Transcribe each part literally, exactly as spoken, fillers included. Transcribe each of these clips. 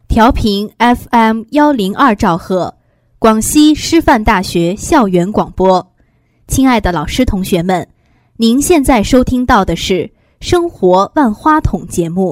调频 F M 一零二兆赫，广西师范大学校园广播。亲爱的老师同学们，您现在收听到的是生活万花筒节目。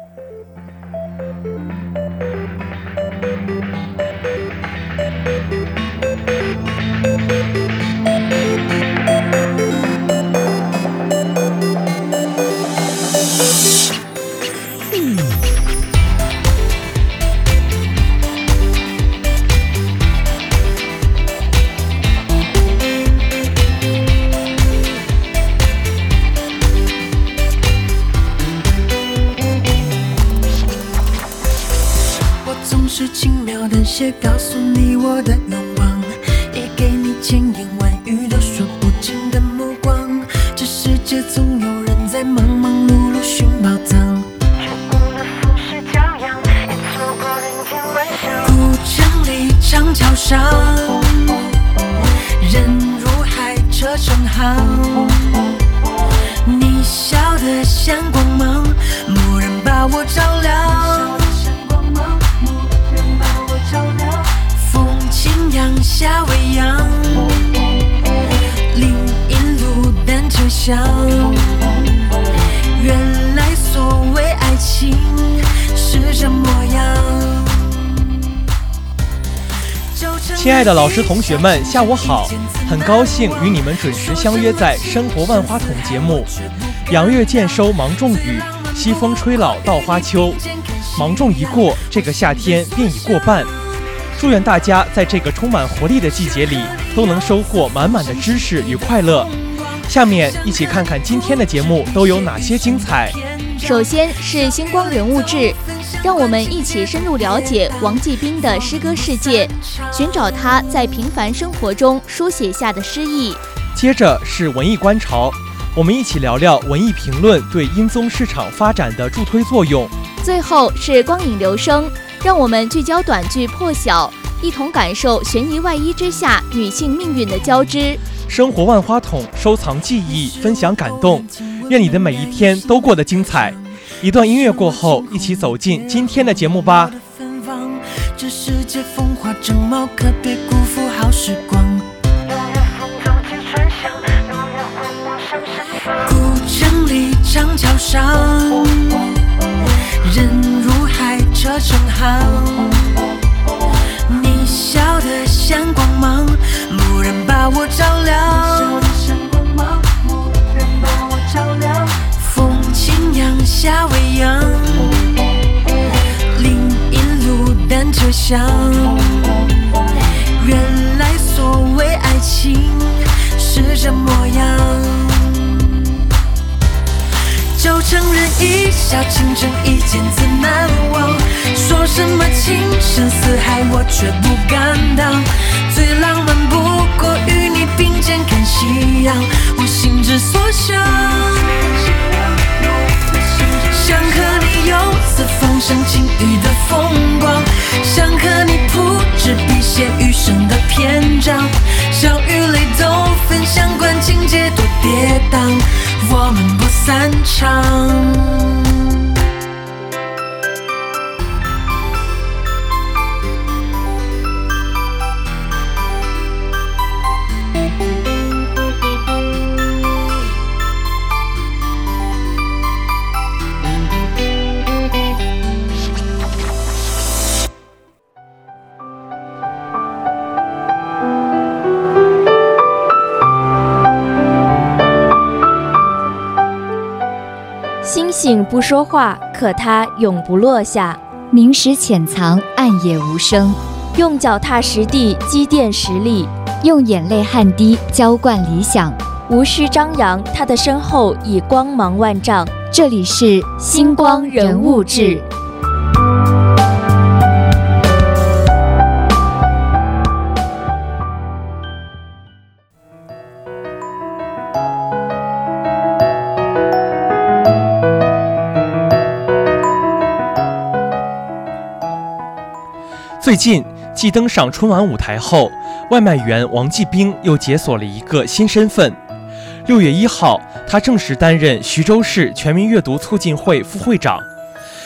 是轻描淡写告诉你我的愿望，也给你千言万语都说不尽的目光。这世界总有人在忙忙碌碌寻宝藏，却误了浮世骄阳，也错过人间万象。古城里长桥上，人如海车成行，你笑得像光芒，蓦然把我照亮。阳夏未央，林荫路单车响，原来所谓爱情是这模样。 亲爱的老师同学们，下午好，很高兴与你们准时相约在生活万花筒节目。阳月渐收芒种雨，西风吹老稻花秋，芒种一过，这个夏天便已过半。祝愿大家在这个充满活力的季节里都能收获满满的知识与快乐。下面一起看看今天的节目都有哪些精彩。 首先是星光人物志，让我们一起深入了解王继斌的诗歌世界，寻找他在平凡生活中书写下的诗意。 接着是文艺观潮，我们一起聊聊文艺评论对音综市场发展的助推作用。 最后是光影留声，让我们聚焦短剧破晓，一同感受悬疑外衣之下女性命运的交织。 生活万花筒，收藏记忆，分享感动，愿你的每一天都过得精彩。一段音乐过后，一起走进今天的节目吧。 这世界风华正茂，可别辜负好时光。古城里长桥上，人如海车成行，你笑得像光芒，蓦然把我照亮。风轻扬夏未央，林荫路单车响，原来所谓爱情是这模样。就承认一笑倾城，一见自难忘。说什么情深似海，我却不敢当。最浪漫不过与你并肩看夕阳，我心之所向。想和你游似风声轻语的风光，想和你铺纸笔写余生的篇章，笑与泪都分享，管情节多跌宕，我们不散场。 星星不说话，可它永不落下。 明石潜藏，暗夜无声。 用脚踏实地，积淀实力； 用眼泪汗滴，浇灌理想。 无需张扬，他的身后已光芒万丈。 这里是星光人物志。 最近继登上春晚舞台后，外卖员王继斌又解锁了一个新身份。六月一号，他正式担任徐州市全民阅读促进会副会长。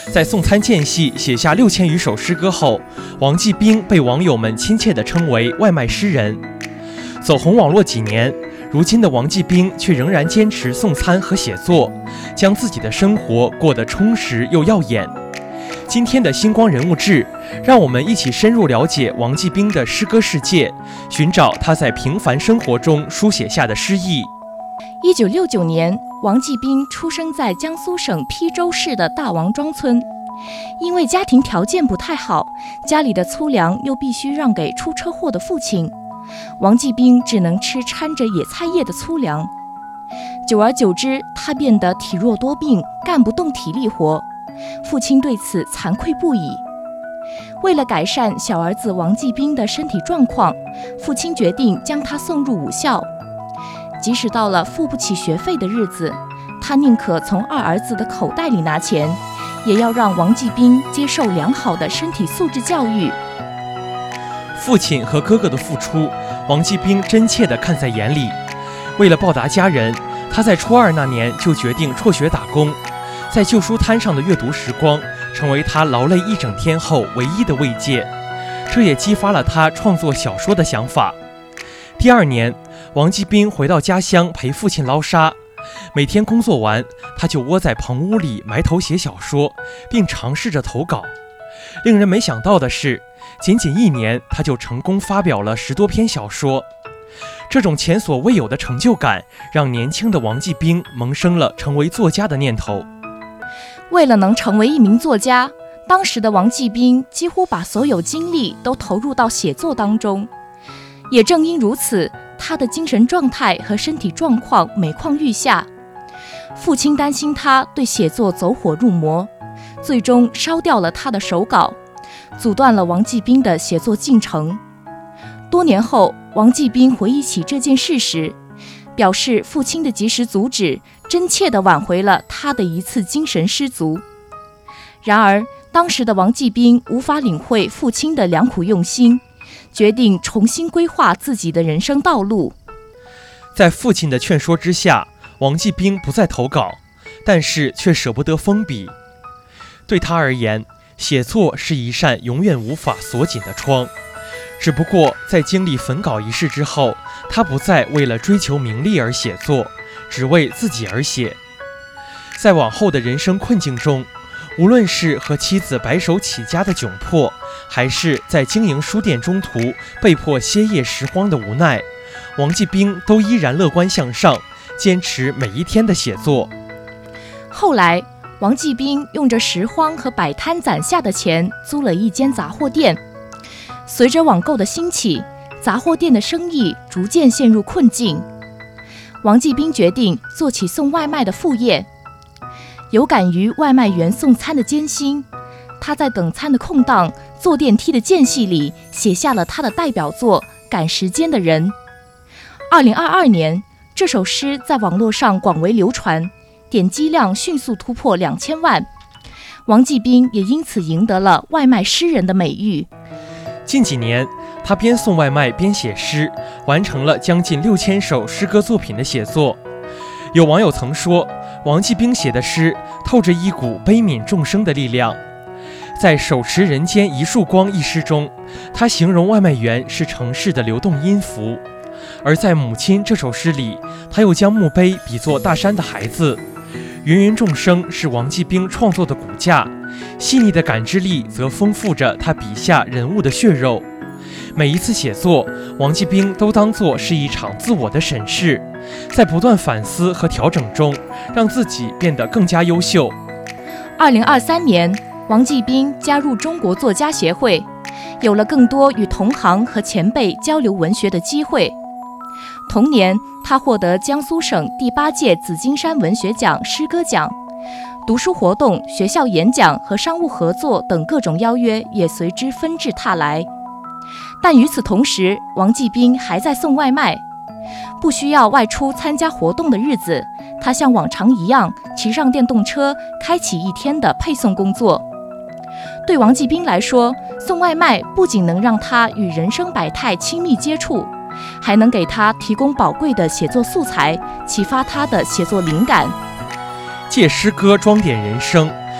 在送餐间隙写下六千余首诗歌后，王继兵被网友们亲切地称为外卖诗人。走红网络几年，如今的王继兵却仍然坚持送餐和写作，将自己的生活过得充实又耀眼。今天的星光人物志，让我们一起深入了解王继兵的诗歌世界，寻找他在平凡生活中书写下的诗意。 一九六九年，王继兵出生在江苏省邳州市的大王庄村。因为家庭条件不太好，家里的粗粮又必须让给出车祸的父亲，王继兵只能吃掺着野菜叶的粗粮。久而久之，他变得体弱多病，干不动体力活。父亲对此惭愧不已。为了改善小儿子王继兵的身体状况，父亲决定将他送入武校。即使到了付不起学费的日子，他宁可从二儿子的口袋里拿钱，也要让王继兵接受良好的身体素质教育。 父亲和哥哥的付出，王继兵真切地看在眼里。为了报答家人，他在初二那年就决定辍学打工，在旧书摊上的阅读时光，成为他劳累一整天后唯一的慰藉。这也激发了他创作小说的想法。第二年，王继兵回到家乡陪父亲捞沙，每天工作完，他就窝在棚屋里埋头写小说，并尝试着投稿。令人没想到的是，仅仅一年，他就成功发表了十多篇小说。这种前所未有的成就感，让年轻的王继兵萌生了成为作家的念头。 为了能成为一名作家，当时的王继兵几乎把所有精力都投入到写作当中。也正因如此，他的精神状态和身体状况每况愈下。父亲担心他对写作走火入魔，最终烧掉了他的手稿，阻断了王继兵的写作进程。多年后，王继兵回忆起这件事时，表示父亲的及时阻止，真切地挽回了他的一次精神失足。然而，当时的王继兵无法领会父亲的良苦用心，决定重新规划自己的人生道路。 在父亲的劝说之下，王继兵不再投稿，但是却舍不得封笔。对他而言，写作是一扇永远无法锁紧的窗。只不过在经历焚稿一事之后，他不再为了追求名利而写作，只为自己而写。在往后的人生困境中，无论是和妻子白手起家的窘迫，还是在经营书店中途被迫歇业拾荒的无奈，王继兵都依然乐观向上，坚持每一天的写作。 后来，王继兵用着拾荒和摆摊攒下的钱租了一间杂货店。随着网购的兴起，杂货店的生意逐渐陷入困境。王继兵决定做起送外卖的副业。有感于外卖员送餐的艰辛，他在等餐的空档、坐电梯的间隙里写下了他的代表作《赶时间的人》。二零二二年，这首诗在网络上广为流传，点击量迅速突破两千万。王继兵也因此赢得了外卖诗人的美誉。 近几年，他边送外卖边写诗，完成了将近六千首诗歌作品的写作。有网友曾说，王继兵写的诗透着一股悲悯众生的力量。在《手持人间一束光》一诗中，他形容外卖员是城市的流动音符；而在《母亲》这首诗里，他又将墓碑比作大山的孩子。芸芸众生是王继兵创作的骨架，细腻的感知力则丰富着他笔下人物的血肉。每一次写作，王继兵都当作是一场自我的审视，在不断反思和调整中，让自己变得更加优秀。 二零二三年，王继兵加入中国作家协会，有了更多与同行和前辈交流文学的机会。同年，他获得江苏省第八届紫金山文学奖诗歌奖，读书活动、学校演讲和商务合作等各种邀约也随之纷至沓来。但与此同时，王继兵还在送外卖。不需要外出参加活动的日子，他像往常一样骑上电动车，开启一天的配送工作。对王继兵来说，送外卖不仅能让他与人生百态亲密接触，还能给他提供宝贵的写作素材，启发他的写作灵感。 借诗歌装点人生，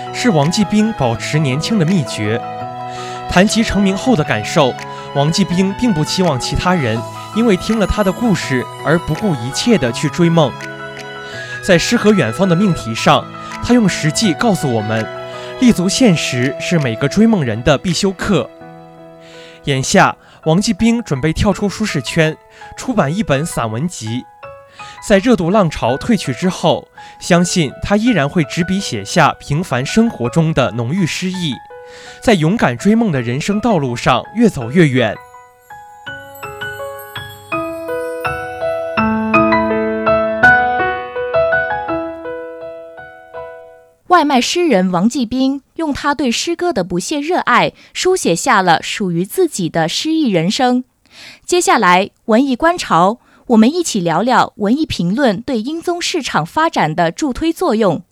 是王继兵保持年轻的秘诀。谈及成名后的感受，王继兵并不期望其他人因为听了他的故事而不顾一切地去追梦。在诗和远方的命题上，他用实际告诉我们，立足现实是每个追梦人的必修课。眼下，王继兵准备跳出舒适圈，出版一本散文集。在热度浪潮退去之后，相信他依然会执笔写下平凡生活中的浓郁诗意，在勇敢追梦的人生道路上越走越远。 外卖诗人王继兵用他对诗歌的不懈热爱，书写下了属于自己的诗意人生。接下来，文艺观潮，我们一起聊聊文艺评论对英综市场发展的助推作用。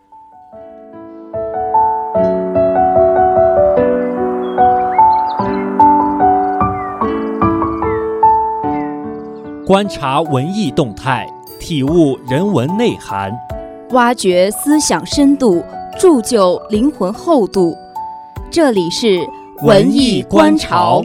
观察文艺动态，体悟人文内涵， 挖掘思想深度，铸就灵魂厚度。这里是文艺观潮。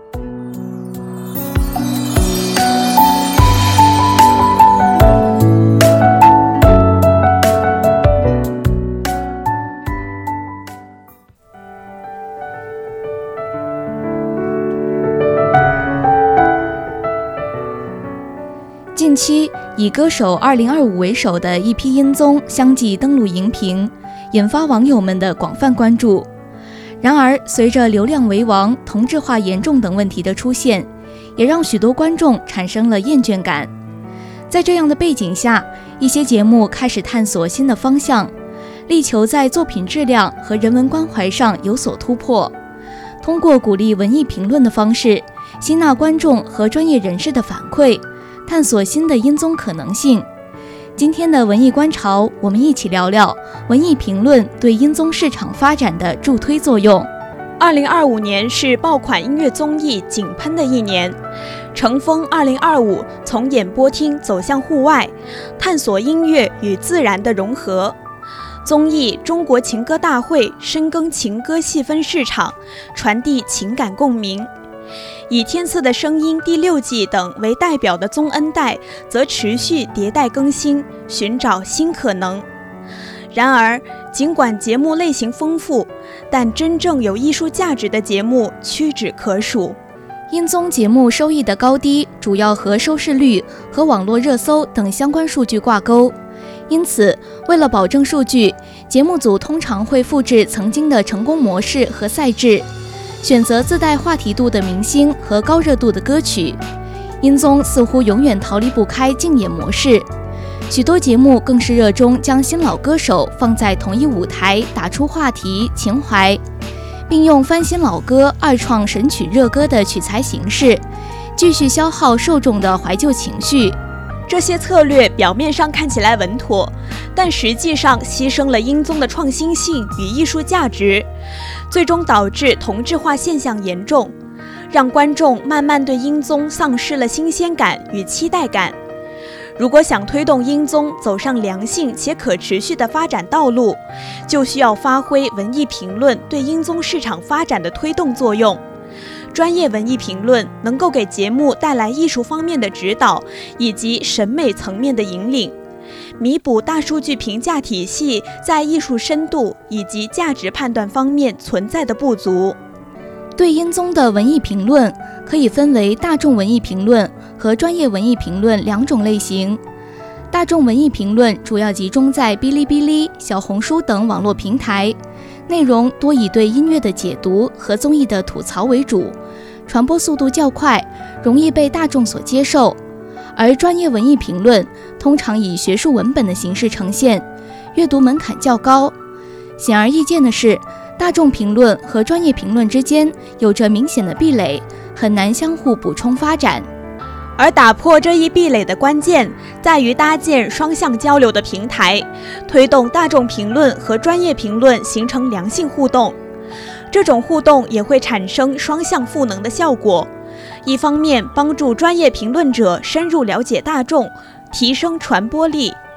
近期以歌手二零二五为首的一批音综相继登陆荧屏，引发网友们的广泛关注。然而，随着流量为王、同质化严重等问题的出现，也让许多观众产生了厌倦感。在这样的背景下，一些节目开始探索新的方向，力求在作品质量和人文关怀上有所突破。通过鼓励文艺评论的方式，吸纳观众和专业人士的反馈，探索新的音综可能性。今天的文艺观潮，我们一起聊聊文艺评论对音综市场发展的助推作用。 二零二五年是爆款音乐综艺井喷的一年，乘风二零二五从演播厅走向户外，探索音乐与自然的融合。综艺《中国情歌大会》深耕情歌细分市场，传递情感共鸣。以《天赐的声音》第六季等为代表的综恩代，则持续迭代更新，寻找新可能。然而，尽管节目类型丰富，但真正有艺术价值的节目屈指可数。 音综节目收益的高低，主要和收视率和网络热搜等相关数据挂钩。因此，为了保证数据，节目组通常会复制曾经的成功模式和赛制，选择自带话题度的明星和高热度的歌曲。音综似乎永远逃离不开竞演模式，许多节目更是热衷将新老歌手放在同一舞台，打出话题情怀，并用翻新老歌、二创神曲热歌的取材形式，继续消耗受众的怀旧情绪。 这些策略表面上看起来稳妥，但实际上牺牲了音综的创新性与艺术价值，最终导致同质化现象严重，让观众慢慢对音综丧失了新鲜感与期待感。如果想推动音综走上良性且可持续的发展道路，就需要发挥文艺评论对音综市场发展的推动作用。专业文艺评论能够给节目带来艺术方面的指导以及审美层面的引领，弥补大数据评价体系在艺术深度以及价值判断方面存在的不足。 对音综的文艺评论可以分为大众文艺评论和专业文艺评论两种类型。大众文艺评论主要集中在哔哩哔哩、小红书等网络平台，内容多以对音乐的解读和综艺的吐槽为主，传播速度较快，容易被大众所接受。而专业文艺评论通常以学术文本的形式呈现，阅读门槛较高。显而易见的是，大众评论和专业评论之间有着明显的壁垒，很难相互补充发展。 而打破这一壁垒的关键在于搭建双向交流的平台，推动大众评论和专业评论形成良性互动。这种互动也会产生双向赋能的效果，一方面帮助专业评论者深入了解大众，提升传播力；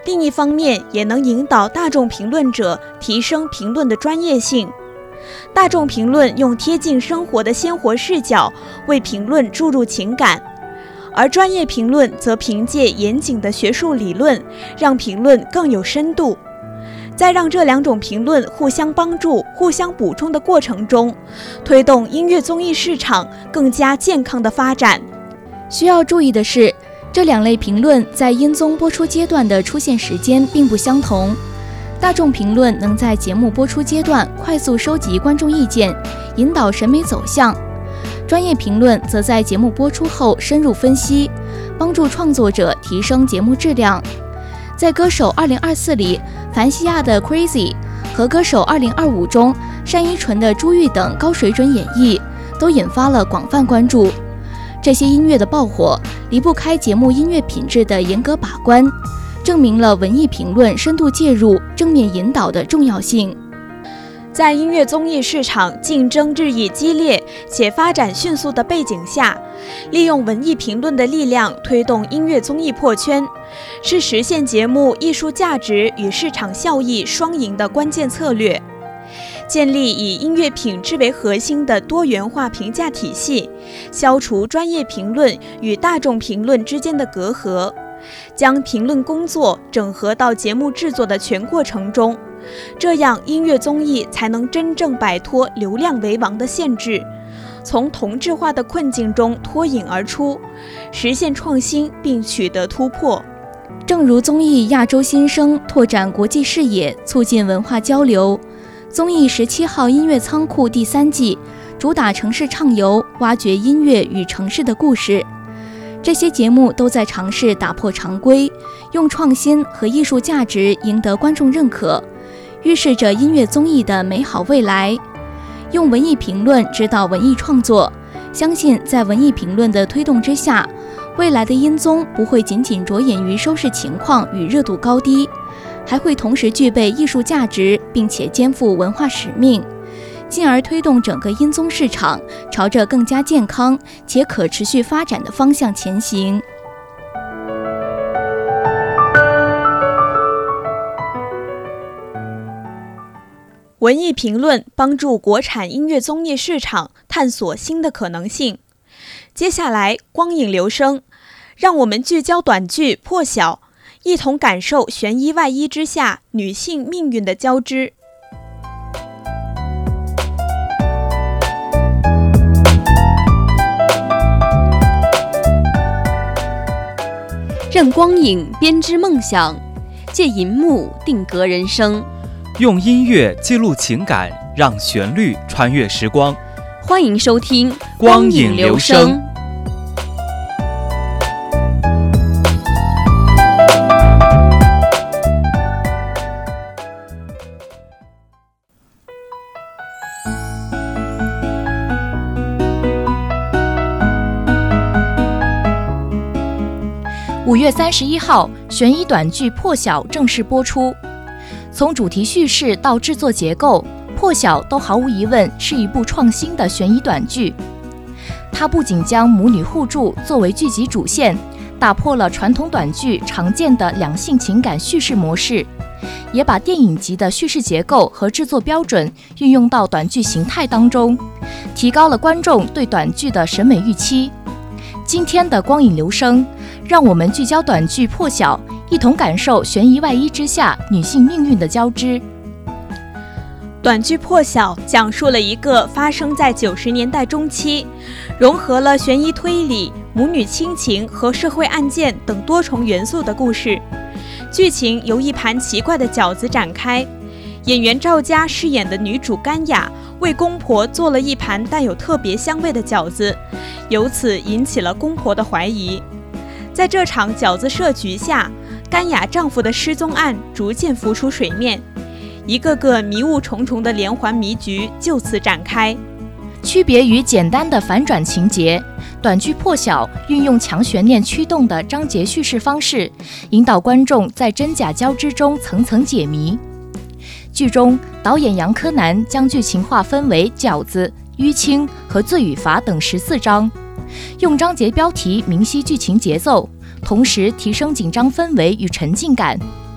另一方面也能引导大众评论者提升评论的专业性。大众评论用贴近生活的鲜活视角为评论注入情感，而专业评论则凭借严谨的学术理论让评论更有深度。在让这两种评论互相帮助、互相补充的过程中，推动音乐综艺市场更加健康的发展。 需要注意的是，这两类评论在音综播出阶段的出现时间并不相同。大众评论能在节目播出阶段快速收集观众意见，引导审美走向；专业评论则在节目播出后深入分析，帮助创作者提升节目质量。在歌手二零二四里，樊西亚的 Crazy 和歌手二零二五中单依纯的珠玉等高水准演绎都引发了广泛关注。这些音乐的爆火离不开节目音乐品质的严格把关，证明了文艺评论深度介入、正面引导的重要性。 在音乐综艺市场竞争日益激烈且发展迅速的背景下，利用文艺评论的力量推动音乐综艺破圈，是实现节目艺术价值与市场效益双赢的关键策略。建立以音乐品质为核心的多元化评价体系，消除专业评论与大众评论之间的隔阂，将评论工作整合到节目制作的全过程中，这样音乐综艺才能真正摆脱流量为王的限制，从同质化的困境中脱颖而出，实现创新并取得突破。 正如综艺亚洲新生拓展国际视野，促进文化交流，综艺十七号音乐仓库第三季主打城市畅游，挖掘音乐与城市的故事。这些节目都在尝试打破常规，用创新和艺术价值赢得观众认可，预示着音乐综艺的美好未来。用文艺评论指导文艺创作，相信在文艺评论的推动之下，未来的音综不会仅仅着眼于收视情况与热度高低，还会同时具备艺术价值，并且肩负文化使命，进而推动整个音综市场朝着更加健康且可持续发展的方向前行。 文艺评论帮助国产音乐综艺市场探索新的可能性。接下来，光影留声，让我们聚焦短剧《破晓》，一同感受悬疑外衣之下女性命运的交织。 让光影编织梦想，借银幕定格人生。 用音乐记录情感，让旋律穿越时光。 欢迎收听《 光影留声》。 五月三十一号，悬疑短剧《破晓》正式播出。从主题叙事到制作结构，《破晓》都毫无疑问是一部创新的悬疑短剧。它不仅将母女互助作为剧集主线，打破了传统短剧常见的两性情感叙事模式，也把电影级的叙事结构和制作标准运用到短剧形态当中，提高了观众对短剧的审美预期。今天的光影留声，让我们聚焦短剧《破晓》，一同感受悬疑外衣之下女性命运的交织。 短剧《破晓》讲述了一个发生在九十年代中期，融合了悬疑推理、母女亲情和社会案件等多重元素的故事。剧情由一盘奇怪的饺子展开，演员赵佳饰演的女主甘雅为公婆做了一盘带有特别香味的饺子，由此引起了公婆的怀疑。在这场饺子设局下，甘雅丈夫的失踪案逐渐浮出水面，一个个迷雾重重的连环迷局就此展开。 区别于简单的反转情节，短剧《破晓》运用强悬念驱动的章节叙事方式，引导观众在真假交织中层层解谜。剧中，导演杨柯南将剧情划分为饺子、淤青和罪与罚等十四章，用章节标题明晰剧情节奏，同时提升紧张氛围与沉浸感。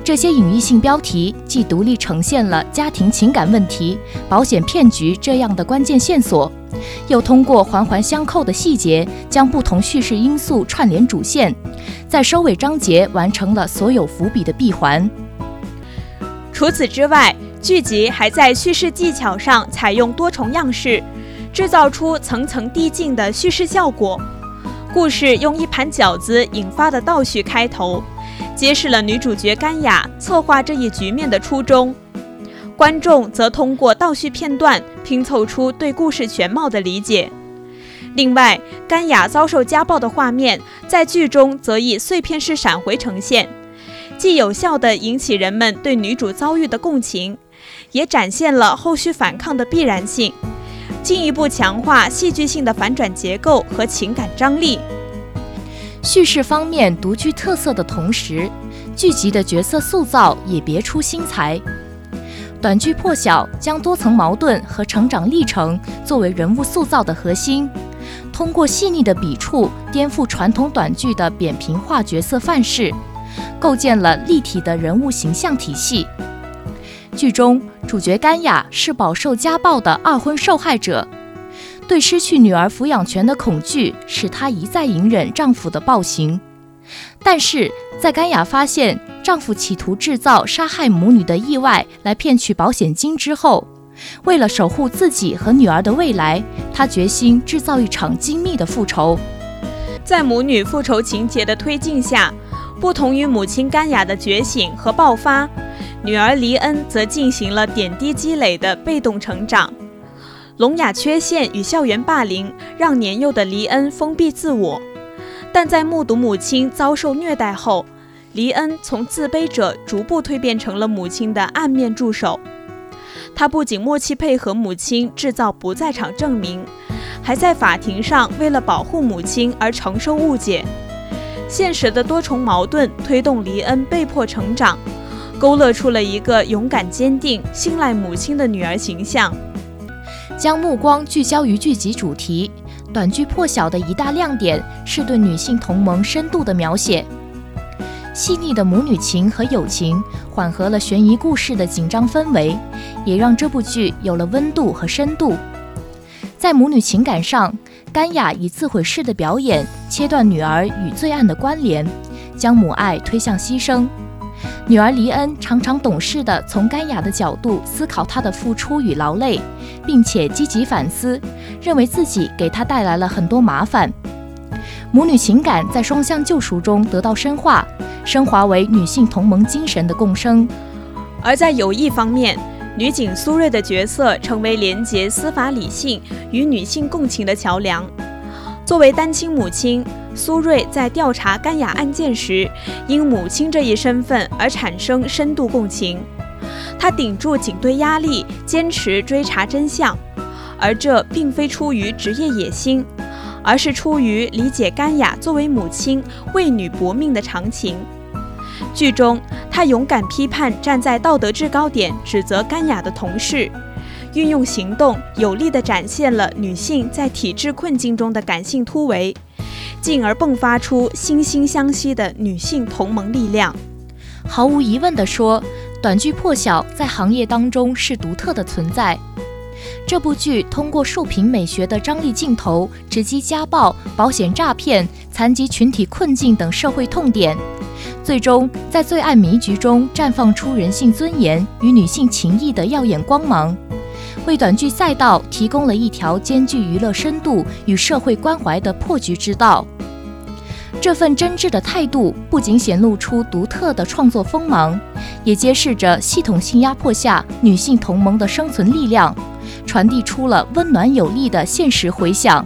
这些隐喻性标题既独立呈现了家庭情感问题、保险骗局这样的关键线索，又通过环环相扣的细节将不同叙事因素串联主线，在收尾章节完成了所有伏笔的闭环。 除此之外，剧集还在叙事技巧上采用多重样式，制造出层层递进的叙事效果。故事用一盘饺子引发的倒叙开头，揭示了女主角甘雅策划这一局面的初衷。观众则通过倒叙片段拼凑出对故事全貌的理解。另外，甘雅遭受家暴的画面在剧中则以碎片式闪回呈现，既有效地引起人们对女主遭遇的共情，也展现了后续反抗的必然性，进一步强化戏剧性的反转结构和情感张力。 叙事方面独具特色的同时，剧集的角色塑造也别出心裁。短剧破晓将多层矛盾和成长历程作为人物塑造的核心，通过细腻的笔触颠覆传统短剧的扁平化角色范式，构建了立体的人物形象体系。剧中主角甘雅是饱受家暴的二婚受害者，对失去女儿抚养权的恐惧使她一再隐忍丈夫的暴行。但是在甘雅发现丈夫企图制造杀害母女的意外来骗取保险金之后，为了守护自己和女儿的未来，她决心制造一场精密的复仇。 在母女复仇情节的推进下，不同于母亲甘雅的觉醒和爆发，女儿黎恩则进行了点滴积累的被动成长。聋哑缺陷与校园霸凌让年幼的黎恩封闭自我，但在目睹母亲遭受虐待后，黎恩从自卑者逐步蜕变成了母亲的暗面助手。他不仅默契配合母亲制造不在场证明，还在法庭上为了保护母亲而承受误解。现实的多重矛盾推动黎恩被迫成长，勾勒出了一个勇敢坚定、信赖母亲的女儿形象。 将目光聚焦于剧集主题，短剧破晓的一大亮点是对女性同盟深度的描写。细腻的母女情和友情缓和了悬疑故事的紧张氛围，也让这部剧有了温度和深度。在母女情感上，甘雅以自毁式的表演切断女儿与罪案的关联，将母爱推向牺牲。女儿黎恩常常懂事地从甘雅的角度思考她的付出与劳累，并且积极反思，认为自己给她带来了很多麻烦。母女情感在双向救赎中得到深化，升华为女性同盟精神的共生。 而在友谊方面，女警苏芮的角色成为连结司法理性与女性共情的桥梁。作为单亲母亲，苏芮在调查甘雅案件时，因母亲这一身份而产生深度共情。她顶住警队压力，坚持追查真相，而这并非出于职业野心，而是出于理解甘雅作为母亲为女搏命的长情。剧中，她勇敢批判站在道德制高点指责甘雅的同事，运用行动有力地展现了女性在体制困境中的感性突围，进而迸发出惺惺相惜的女性同盟力量。 毫无疑问地说，短剧破晓在行业当中是独特的存在。这部剧通过竖屏美学的张力镜头，直击家暴、保险诈骗、残疾群体困境等社会痛点，最终在罪案迷局中绽放出人性尊严与女性情谊的耀眼光芒，为短剧赛道提供了一条兼具娱乐深度与社会关怀的破局之道。这份真挚的态度不仅显露出独特的创作锋芒，也揭示着系统性压迫下女性同盟的生存力量，传递出了温暖有力的现实回响。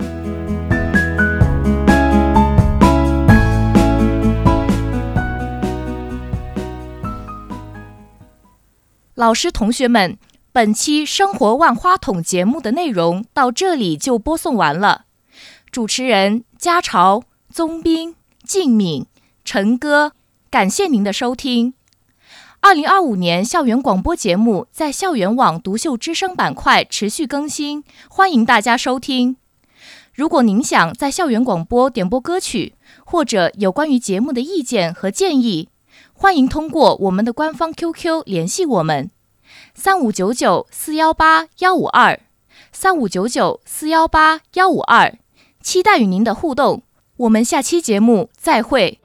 老师同学们，本期生活万花筒节目的内容到这里就播送完了。主持人家潮、宗斌、静敏、陈哥，感谢您的收听。二零二五年校园广播节目在校园网独秀之声板块持续更新，欢迎大家收听。如果您想在校园广播点播歌曲，或者有关于节目的意见和建议， 欢迎通过我们的官方 Q Q 联系我们，三五九九四幺八幺五二，三五九九四幺八幺五二，期待与您的互动。我们下期节目再会。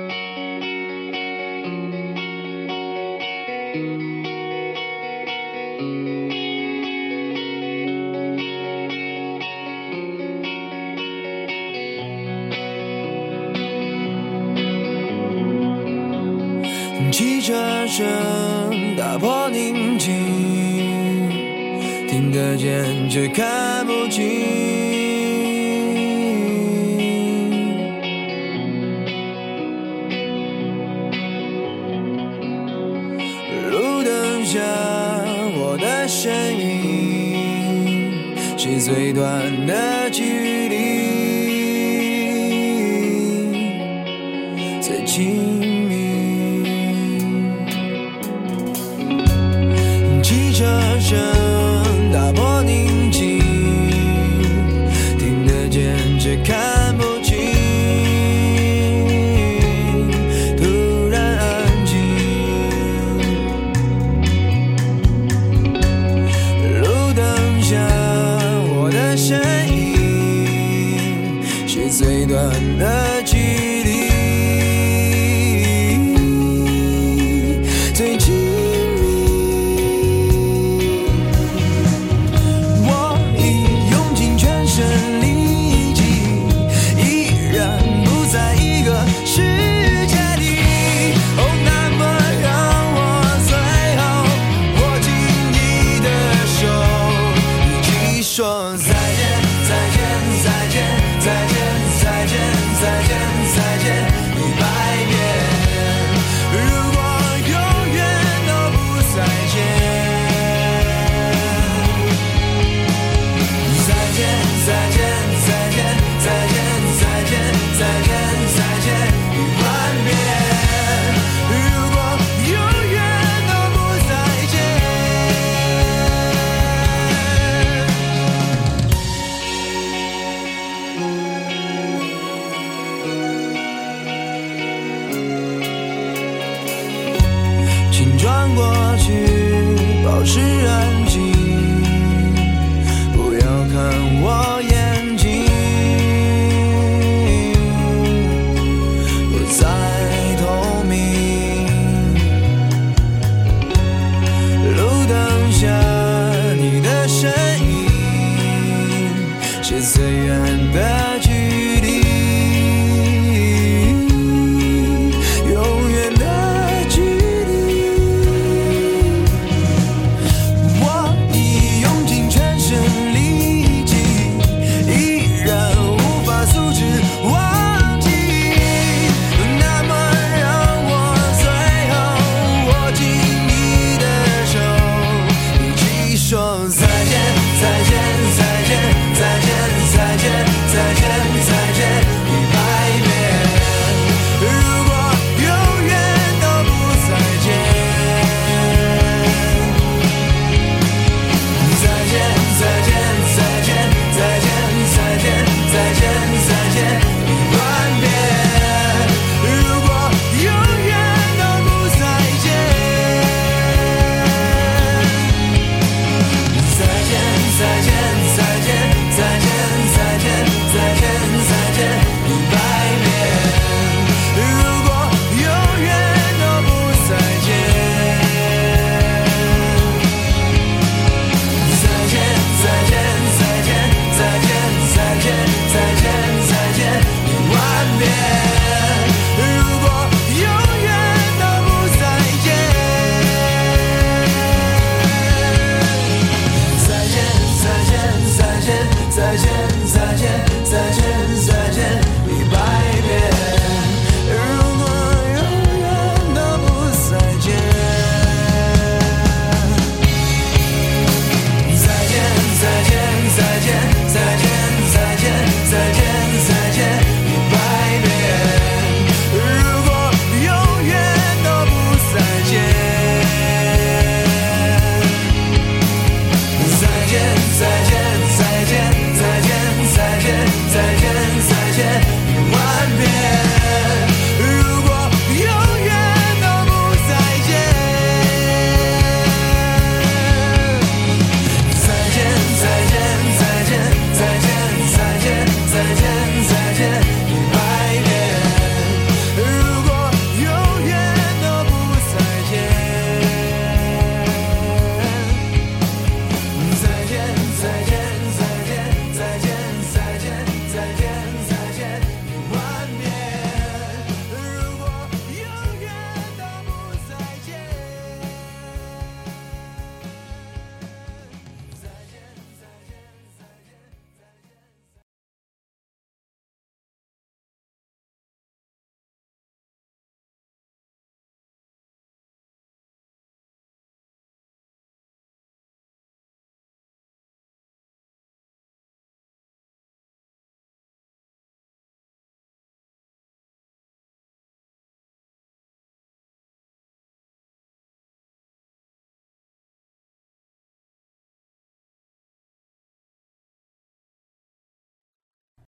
汽车声打破宁静，听得见却看不清，路灯下我的身影是最短的距离，最近汽车声打破宁静，听得见却看不清，突然安静，路灯下我的身影是最短的距离，最近说再见，再见，再见，再见，再见，再见，再见一百遍。如果永远都不再见，再见，再见，再见，再见，再见，再见，再见一万遍。如果永远都不再见。请转过去，保持安静，不要看我眼睛，不再透明。路灯下你的身影是最远的距离。